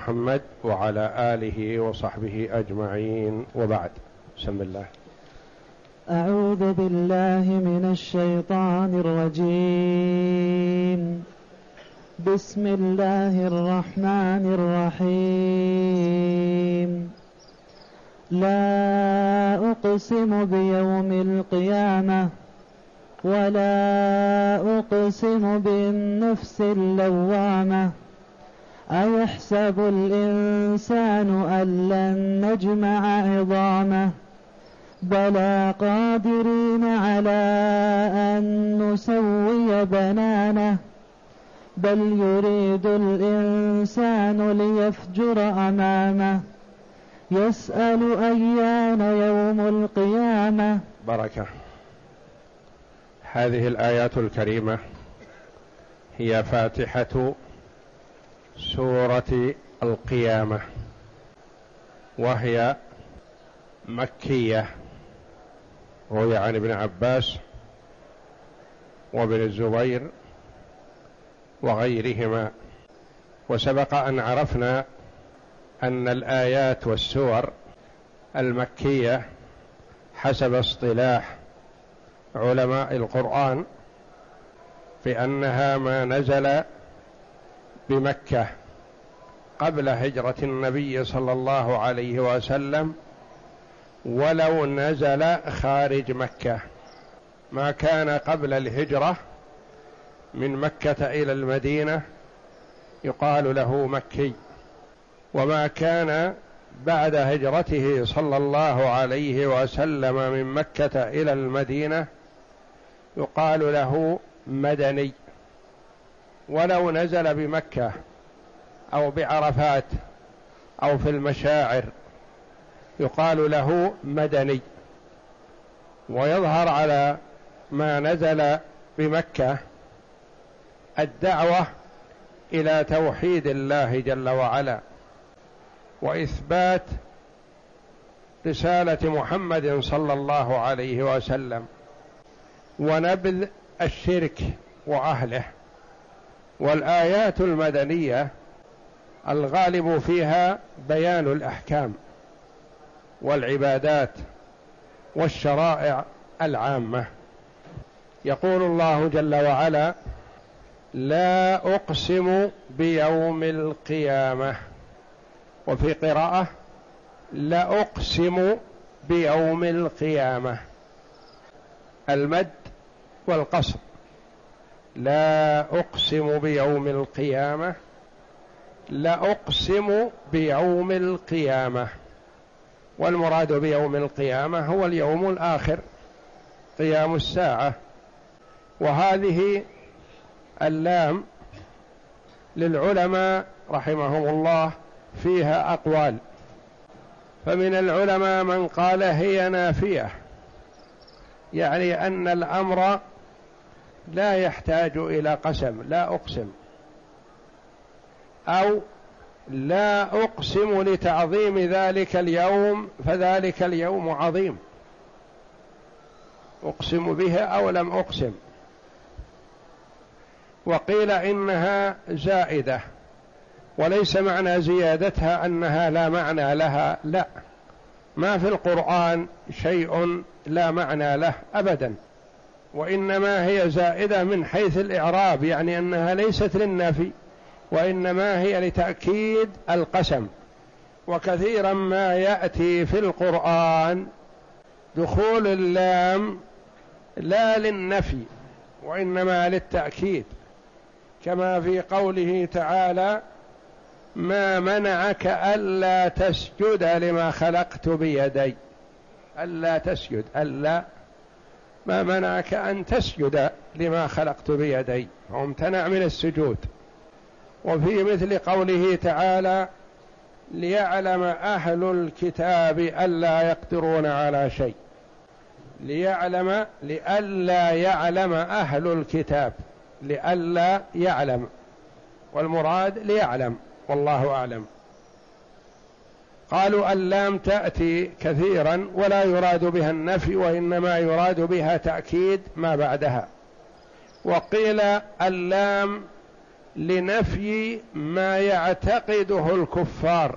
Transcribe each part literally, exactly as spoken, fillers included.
محمد وعلى آله وصحبه أجمعين، وبعد. بسم الله. أعوذ بالله من الشيطان الرجيم. بسم الله الرحمن الرحيم. لا أقسم بيوم القيامة ولا أقسم بالنفس اللوامة أيحسب الإنسان أن لن نجمع عظامه بلى قادرين على أن نسوي بنانه بل يريد الإنسان ليفجر أمامه يسأل أيان يوم القيامة. بركة. هذه الآيات الكريمة هي فاتحة سورة القيامة، وهي مكية، روي عن ابن عباس وابن الزبير وغيرهما. وسبق أن عرفنا أن الآيات والسور المكية حسب اصطلاح علماء القرآن بأنها ما نزل بمكة قبل هجرة النبي صلى الله عليه وسلم، ولو نزل خارج مكة. ما كان قبل الهجرة من مكة إلى المدينة يقال له مكي، وما كان بعد هجرته صلى الله عليه وسلم من مكة إلى المدينة يقال له مدني. ولو نزل بمكة أو بعرفات أو في المشاعر يقال له مدني. ويظهر على ما نزل بمكة الدعوة إلى توحيد الله جل وعلا وإثبات رسالة محمد صلى الله عليه وسلم ونبذ الشرك وأهله. والآيات المدنية الغالب فيها بيان الأحكام والعبادات والشرائع العامة. يقول الله جل وعلا: لا أقسم بيوم القيامة، وفي قراءة لا أقسم بيوم القيامة، المد والقصر. لا أقسم بيوم القيامة، لا أقسم بيوم القيامة. والمراد بيوم القيامة هو اليوم الآخر، قيام الساعة. وهذه اللام للعلماء رحمهم الله فيها أقوال، فمن العلماء من قال هي نافية، يعني أن الأمر لا يحتاج إلى قسم، لا أقسم، أو لا أقسم لتعظيم ذلك اليوم فذلك اليوم عظيم، أقسم به أو لم أقسم. وقيل إنها زائدة، وليس معنى زيادتها أنها لا معنى لها، لا، ما في القرآن شيء لا معنى له أبدا، وإنما هي زائدة من حيث الإعراب، يعني أنها ليست للنفي وإنما هي لتأكيد القسم. وكثيرا ما يأتي في القرآن دخول اللام لا للنفي وإنما للتأكيد، كما في قوله تعالى: ما منعك ألا تسجد لما خلقت بيدي. ألا تسجد، ألا، ما منعك أن تسجد لما خلقت بيدي، وامتنع من السجود. وفي مثل قوله تعالى: ليعلم أهل الكتاب ألا يقدرون على شيء. ليعلم، لئلا يعلم أهل الكتاب، لئلا يعلم، والمراد ليعلم، والله أعلم. قالوا اللام تأتي كثيرا ولا يراد بها النفي وإنما يراد بها تأكيد ما بعدها. وقيل اللام لنفي ما يعتقده الكفار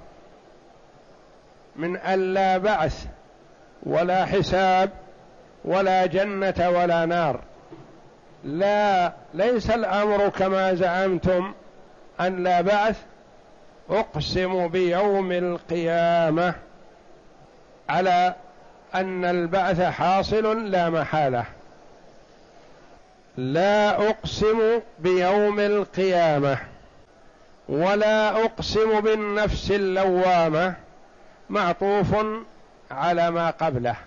من أن لا بعث ولا حساب ولا جنة ولا نار. لا، ليس الأمر كما زعمتم أن لا بعث. أقسم بيوم القيامة على أن البعث حاصل لا محالة. لا أقسم بيوم القيامة ولا أقسم بالنفس اللوامة معطوف على ما قبله.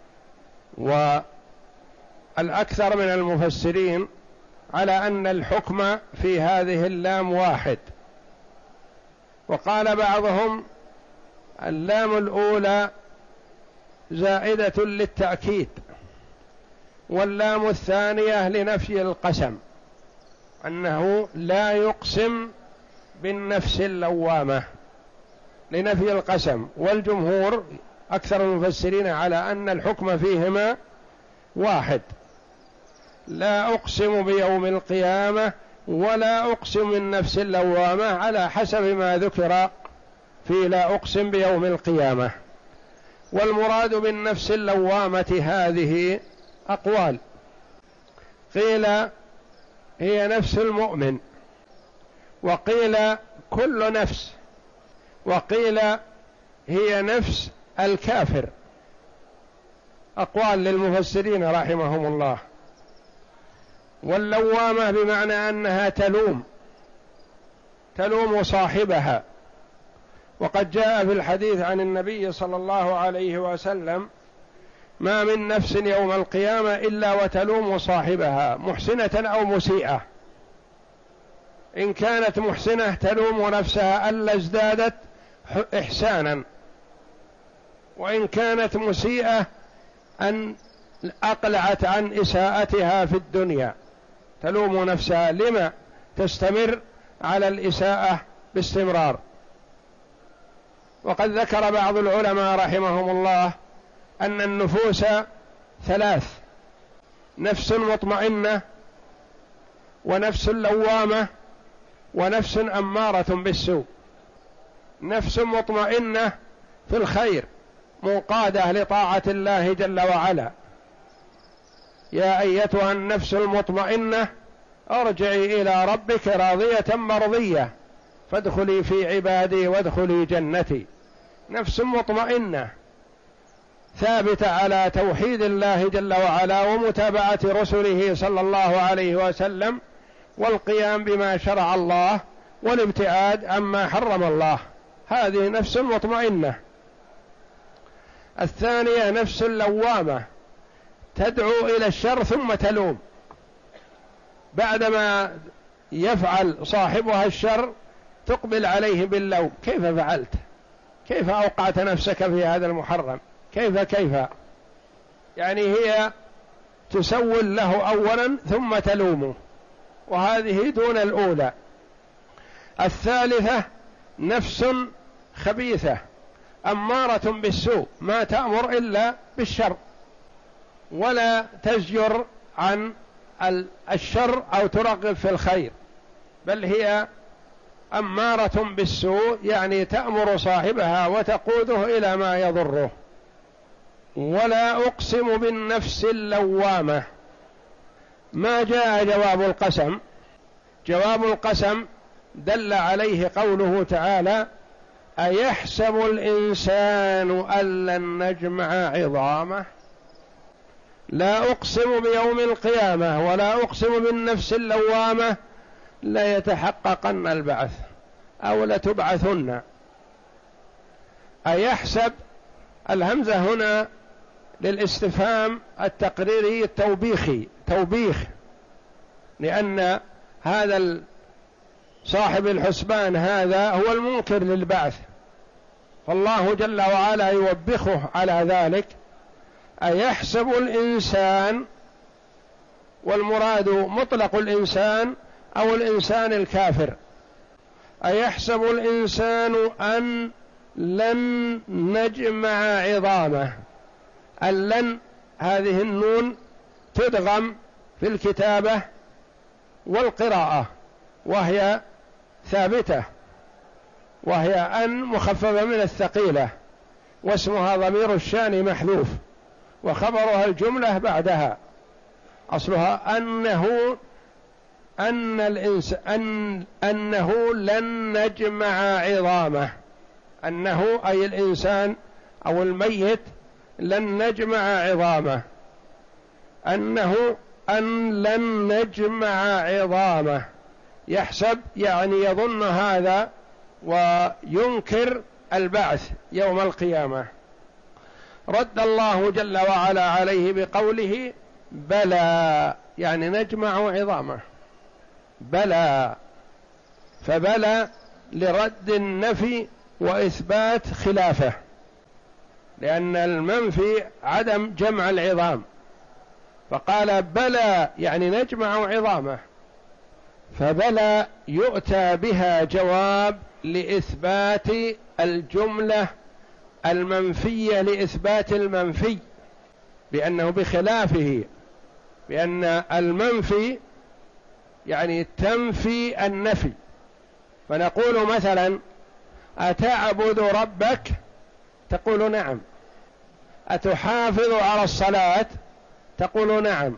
والأكثر من المفسرين على أن الحكم في هذه اللام واحد، وقال بعضهم اللام الأولى زائدة للتأكيد، واللام الثانية لنفي القسم، أنه لا يقسم بالنفس اللوامة لنفي القسم. والجمهور أكثر المفسرين على أن الحكم فيهما واحد، لا أقسم بيوم القيامة ولا أقسم بالنفس اللوامة، على حسب ما ذكر في لا أقسم بيوم القيامة. والمراد بالنفس اللوامة هذه أقوال، قيل هي نفس المؤمن، وقيل كل نفس، وقيل هي نفس الكافر. أقوال للمفسرين رحمهم الله. واللوامة بمعنى أنها تلوم تلوم صاحبها، وقد جاء في الحديث عن النبي صلى الله عليه وسلم ما من نفس يوم القيامة إلا وتلوم صاحبها محسنة أو مسيئة. إن كانت محسنة تلوم نفسها ألا ازدادت إحسانا، وإن كانت مسيئة أن أقلعت عن إساءتها في الدنيا، تلوم نفسها لما تستمر على الإساءة باستمرار. وقد ذكر بعض العلماء رحمهم الله أن النفوس ثلاث: نفس مطمئنة، ونفس لوامة، ونفس أمارة بالسوء. نفس مطمئنة في الخير منقادة لطاعة الله جل وعلا: يا أيتها النفس المطمئنة ارجعي إلى ربك راضية مرضية فادخلي في عبادي وادخلي جنتي. نفس مطمئنة ثابتة على توحيد الله جل وعلا ومتابعة رسله صلى الله عليه وسلم والقيام بما شرع الله والابتعاد عما حرم الله، هذه نفس مطمئنة. الثانية نفس لوامة تدعو إلى الشر ثم تلوم، بعدما يفعل صاحبها الشر تقبل عليه باللوم: كيف فعلت؟ كيف أوقعت نفسك في هذا المحرم؟ كيف كيف يعني هي تسول له أولا ثم تلومه، وهذه دون الأولى. الثالثة نفس خبيثة أمارة بالسوء، ما تأمر إلا بالشر ولا تزجر عن الشر أو ترغب في الخير، بل هي أمارة بالسوء، يعني تأمر صاحبها وتقوده إلى ما يضره. ولا أقسم بالنفس اللوامة. ما جاء جواب القسم؟ جواب القسم دل عليه قوله تعالى: أيحسب الإنسان أن لن نجمع عظامه. لا أقسم بيوم القيامة ولا أقسم بالنفس اللوامة ليتحققن البعث أو لتبعثن. أيحسب، الهمزة هنا للاستفهام التقريري التوبيخي، توبيخ، لأن هذا صاحب الحسبان هذا هو المنكر للبعث، فالله جل وعلا يوبخه على ذلك. أيحسب الإنسان، والمراد مطلق الإنسان أو الإنسان الكافر. أيحسب الإنسان أن لن نجمع عظامه. اللن هذه النون تدغم في الكتابة والقراءة، وهي ثابتة، وهي أن مخففة من الثقيلة، واسمها ضمير الشأن محذوف، وخبرها الجملة بعدها. أصلها أنه أن الإنس أن أنه لن نجمع عظامه، أنه أي الإنسان أو الميت لن نجمع عظامه، أنه أن لن نجمع عظامه، يحسب يعني يظن هذا وينكر البعث يوم القيامة. رد الله جل وعلا عليه بقوله بلى، يعني نجمع عظامه، بلى، فبلى لرد النفي وإثبات خلافه، لأن المنفي عدم جمع العظام، فقال بلى يعني نجمع عظامه، فبلى يؤتى بها جواب لإثبات الجملة المنفية لإثبات المنفي، بأنه بخلافه، بأن المنفي يعني تنفي النفي. فنقول مثلا أتعبد ربك؟ تقول نعم. أتحافظ على الصلاة؟ تقول نعم.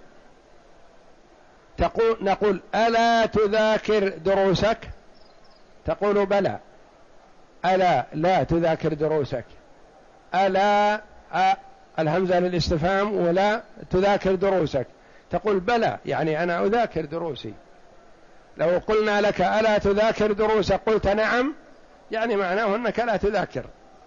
تقول نقول ألا تذاكر دروسك؟ تقول بلى. ألا لا تذاكر دروسك، ألا أ... الهمزة للاستفهام، ولا تذاكر دروسك، تقول بلى يعني أنا أذاكر دروسي. لو قلنا لك ألا تذاكر دروسك قلت نعم، يعني معناه أنك لا تذاكر.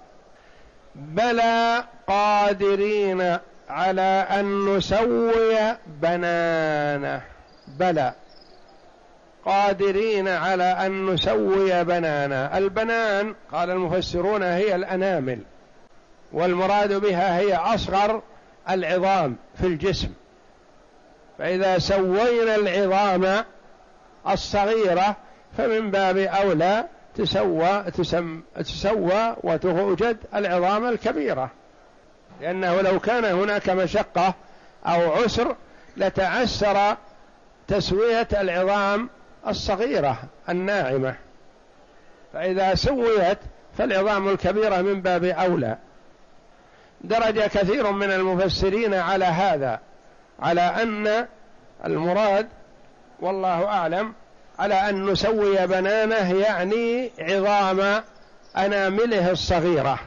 بلى قادرين على أن نسوي بنانه، بلى قادرين على أن نسوي بنانه. البنان قال المفسرون هي الأنامل، والمراد بها هي أصغر العظام في الجسم، فإذا سوينا العظام الصغيرة فمن باب أولى تسوى, تسم تسوى وتوجد العظام الكبيرة، لأنه لو كان هناك مشقة أو عسر لتعسر تسوية العظام الصغيرة الناعمة، فإذا سويت فالعظام الكبيرة من باب أولى. درج كثير من المفسرين على هذا، على أن المراد والله أعلم على أن نسوي بنانه يعني عظام أنامله الصغيرة.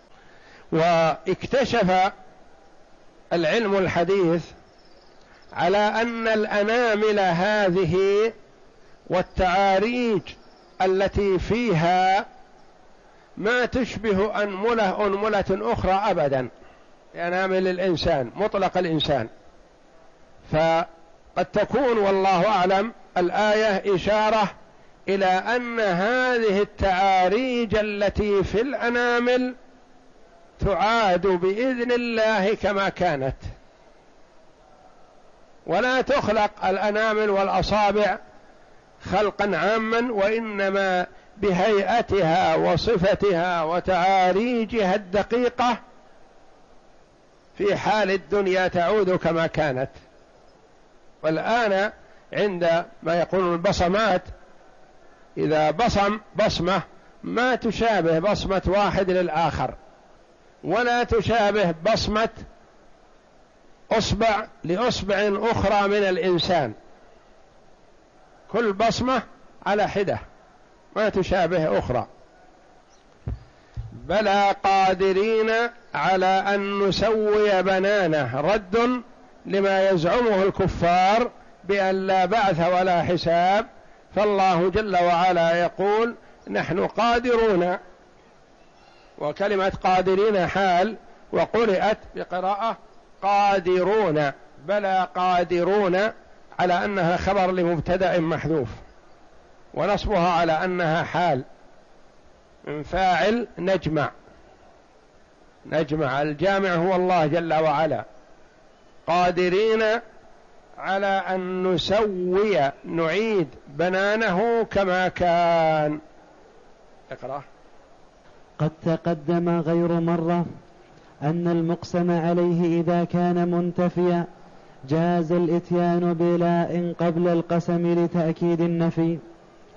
واكتشف العلم الحديث على أن الأنامل هذه والتعاريج التي فيها ما تشبه أنملة أنملة أخرى أبدا، أنامل الإنسان مطلق الإنسان. فقد تكون والله أعلم الآية إشارة إلى أن هذه التعاريج التي في الأنامل تعاد بإذن الله كما كانت، ولا تخلق الأنامل والأصابع خلقا عاما، وإنما بهيئتها وصفتها وتعاريجها الدقيقة في حال الدنيا تعود كما كانت. والآن عند ما يقولون البصمات، إذا بصم بصمة ما تشابه بصمة واحد للآخر، ولا تشابه بصمة أصبع لأصبع أخرى من الإنسان، كل بصمة على حدة ما تشابه أخرى. بلى قادرين على أن نسوي بنانه، رد لما يزعمه الكفار بأن لا بعث ولا حساب. فالله جل وعلا يقول نحن قادرون، وكلمة قادرين حال، وقرأت بقراءة قادرون، بلى قادرون على أنها خبر لمبتدأ محذوف، ونصبها على أنها حال من فاعل نجمع. نجمع الجامع هو الله جل وعلا. قادرين على أن نسوي نعيد بنانه كما كان. اقرأ. قد تقدم غير مرة أن المقسم عليه إذا كان منتفيا جاز الإتيان بلا إن قبل القسم لتأكيد النفي،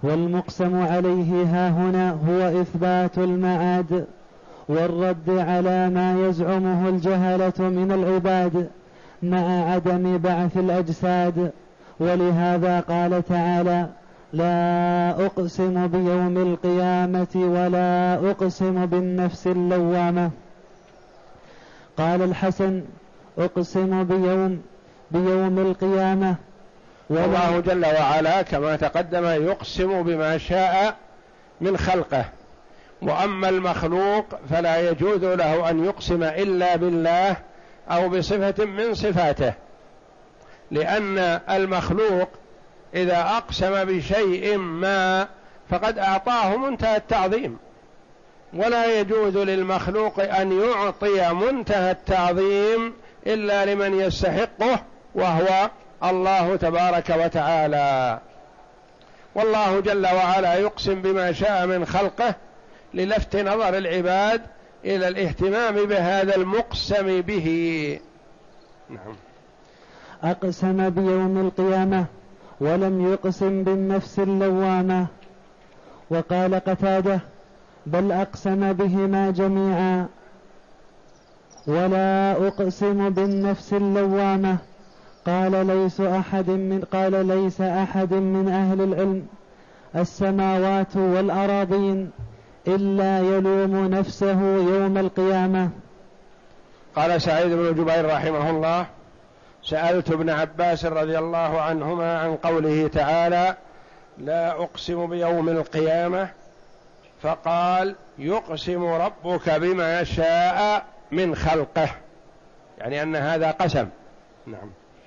والمقسم عليه هاهنا هو إثبات المعاد والرد على ما يزعمه الجهلة من العباد مع عدم بعث الأجساد. ولهذا قال تعالى: لا أقسم بيوم القيامة ولا أقسم بالنفس اللوامة. قال الحسن: أقسم بيوم بيوم القيامة. والله جل وعلا كما تقدم يقسم بما شاء من خلقه، وأما المخلوق فلا يجوز له أن يقسم إلا بالله أو بصفة من صفاته، لأن المخلوق إذا أقسم بشيء ما فقد أعطاه منتهى التعظيم، ولا يجوز للمخلوق أن يعطي منتهى التعظيم إلا لمن يستحقه وهو الله تبارك وتعالى. والله جل وعلا يقسم بما شاء من خلقه للفت نظر العباد إلى الاهتمام بهذا المقسم به. نعم. أقسم بيوم القيامة ولم يقسم بالنفس اللوامة. وقال قتادة: بل أقسم بهما جميعا. ولا أقسم بالنفس اللوامة. قال ليس أحد من قال ليس أحد من أهل العلم السماوات والأراضين إلا يلوم نفسه يوم القيامة. قال سعيد بن جبير رحمه الله: سألت ابن عباس رضي الله عنهما عن قوله تعالى: لا أقسم بيوم القيامة، فقال: يقسم ربك بما شاء من خلقه، يعني أن هذا قسم. نعم.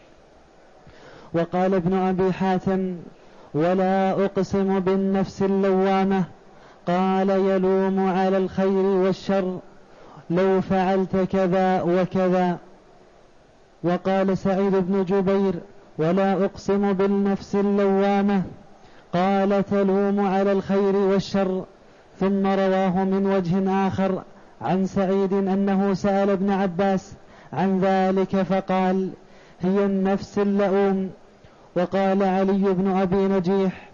وقال ابن أبي حاتم: ولا أقسم بالنفس اللوامة. قال: يلوم على الخير والشر، لو فعلت كذا وكذا. وقال سعيد بن جبير: ولا أقسم بالنفس اللوامة. قال: تلوم على الخير والشر. ثم رواه من وجه آخر عن سعيد أنه سأل ابن عباس عن ذلك فقال: هي النفس اللؤوم. وقال علي بن أبي نجيح: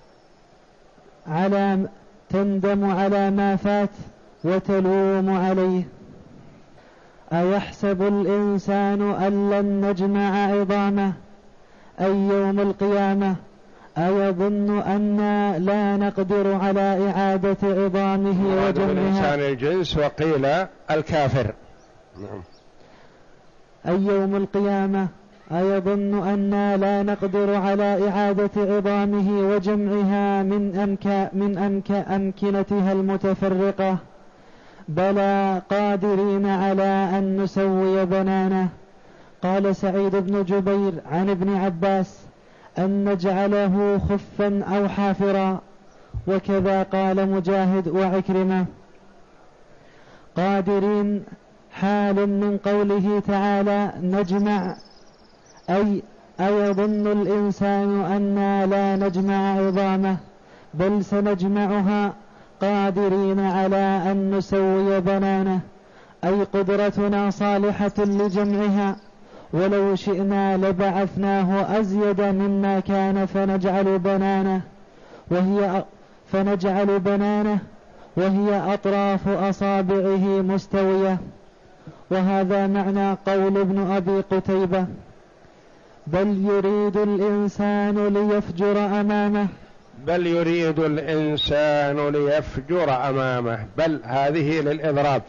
على تندم على ما فات وتلوم عليه. أيحسب الإنسان أن لن نجمع عظامه، أي يوم القيامة، أيظن أنا لا نقدر على إعادة عظامه وجمعها. الإنسان الجنس وقيل الكافر. نعم. أي يوم القيامة أيظن أنا لا نقدر على إعادة عظامه وجمعها من أمك من أمك أمكنتها المتفرقة، بلى قادرين على أن نسوي بنانه. قال سعيد بن جبير عن ابن عباس: أن نجعله خفا أو حافرا. وكذا قال مجاهد وعكرمة. قادرين حال من قوله تعالى نجمع، أي أيظن الإنسان أنا لا نجمع عظامه، بل سنجمعها قادرين على أن نسوي بنانه، أي قدرتنا صالحة لجمعها، ولو شئنا لبعثناه أزيد مما كان فنجعل بنانه وهي فنجعل بنانه وهي أطراف أصابعه مستوية. وهذا معنى قول ابن أبي قتيبة: بل يريد الإنسان ليفجر أمامه. بل يريد الإنسان ليفجر أمامه، بل هذه للإضراب،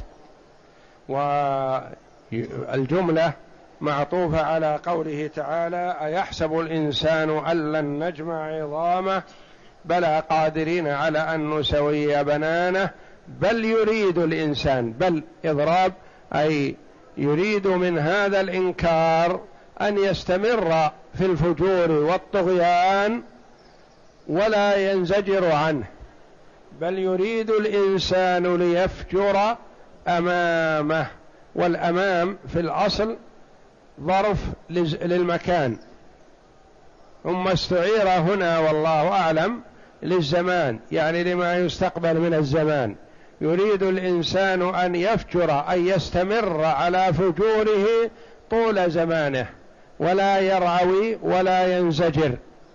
والجملة معطوفة على قوله تعالى: أيحسب الإنسان أن لن نجمع عظامه، بلى قادرين على أن نسوي بنانه. بل يريد الإنسان، بل إضراب، أي يريد من هذا الإنكار أن يستمر في الفجور والطغيان ولا ينزجر عنه. بل يريد الإنسان ليفجر أمامه، والأمام في الأصل ظرف للمكان، ثم استعير هنا والله أعلم للزمان، يعني لما يستقبل من الزمان. يريد الإنسان أن يفجر، أن يستمر على فجوره طول زمانه، ولا يرعوي ولا ينزجر،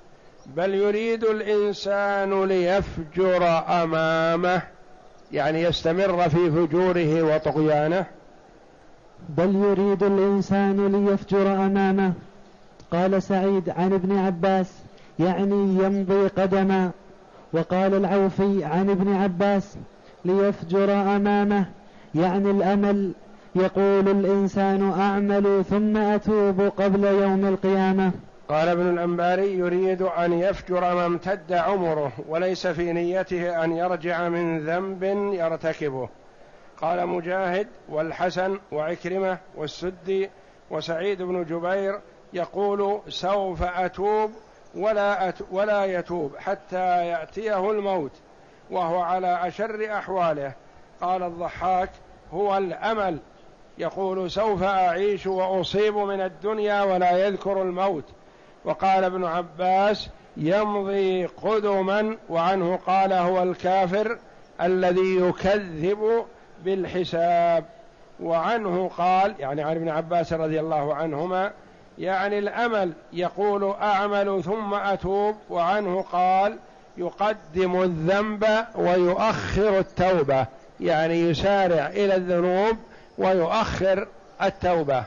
بل يريد الإنسان ليفجر أمامه، يعني يستمر في فجوره وطغيانه. بل يريد الإنسان ليفجر أمامه. قال سعيد عن ابن عباس يعني يمضي قدما. وقال العوفي عن ابن عباس ليفجر أمامه يعني الأمل. يقول الإنسان أعمل ثم أتوب قبل يوم القيامة. قال ابن الأنباري يريد أن يفجر ما امتد عمره وليس في نيته أن يرجع من ذنب يرتكبه. قال مجاهد والحسن وعكرمة والسدي وسعيد بن جبير يقول سوف أتوب ولا, أت ولا يتوب حتى يأتيه الموت وهو على أشر أحواله. قال الضحاك هو الأمل، يقول سوف أعيش وأصيب من الدنيا ولا يذكر الموت. وقال ابن عباس يمضي قدما، وعنه قال هو الكافر الذي يكذب بالحساب. وعنه قال يعني عن ابن عباس رضي الله عنهما يعني الأمل، يقول أعمل ثم أتوب. وعنه قال يقدم الذنب ويؤخر التوبة، يعني يسارع إلى الذنوب ويؤخر التوبة.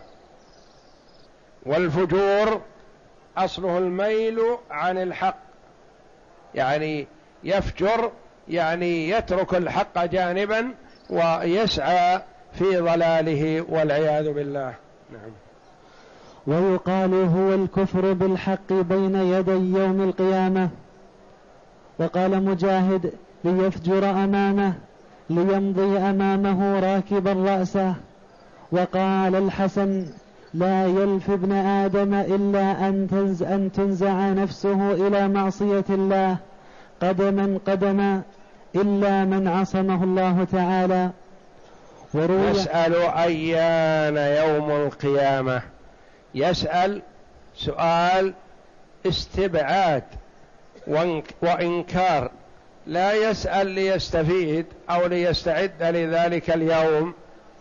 والفجور أصله الميل عن الحق، يعني يفجر يعني يترك الحق جانبا ويسعى في ضلاله والعياذ بالله. نعم. ويقال هو الكفر بالحق بين يدي يوم القيامة. وقال مجاهد ليفجر أمامه ليمضي أمامه راكبا رأسه. وقال الحسن لا يلف ابن آدم إلا أن, تنز أن تنزع نفسه إلى معصية الله قدما قدما إلا من عصمه الله تعالى. يسأل أيان يوم القيامة، يسأل سؤال استبعاد وإنكار، لا يسأل ليستفيد أو ليستعد لذلك اليوم.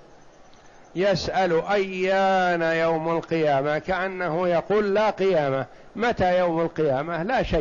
يسأل أيان يوم القيامة كأنه يقول لا قيامة، متى يوم القيامة؟ لا شيء.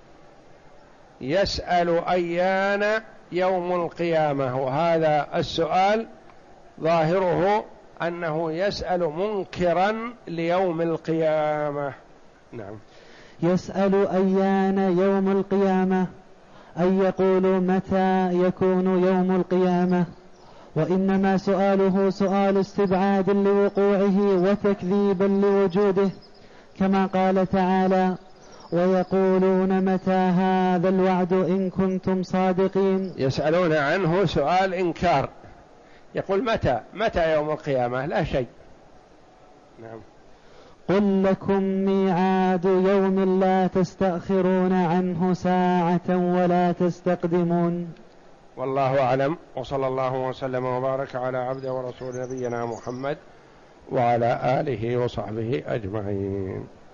يسأل أيان يوم القيامة، وهذا السؤال ظاهره أنه يسأل منكرا ليوم القيامة. نعم. يسأل أيان يوم القيامة أي يقول متى يكون يوم القيامة، وإنما سؤاله سؤال استبعاد لوقوعه وتكذيبا لوجوده، كما قال تعالى ويقولون متى هذا الوعد إن كنتم صادقين. يسألون عنه سؤال إنكار، يقول متى متى يوم القيامة؟ لا شيء. نعم. قل لكم ميعاد يوم لا تستأخرون عنه ساعة ولا تستقدمون. والله أعلم، وصلى الله وسلم وبارك على عبده ورسول نبينا محمد وعلى آله وصحبه أجمعين.